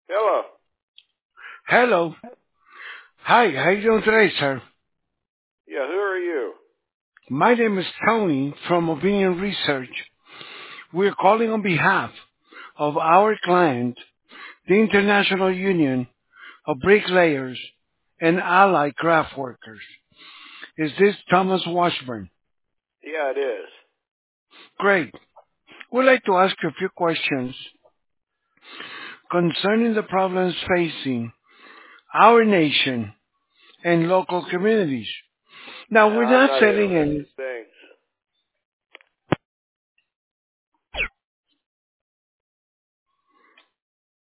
Hello. Hello. Hi, how you doing today, sir? Yeah, who are you? My name is Tony from Opinion Research. We're calling on behalf of our client, the International Union of Bricklayers and Allied Craft Workers. Is this Thomas Washburn? Yeah, it is. Great. We'd like to ask you a few questions concerning the problems facing our nation and local communities. Now, we're I'm not not selling interested any.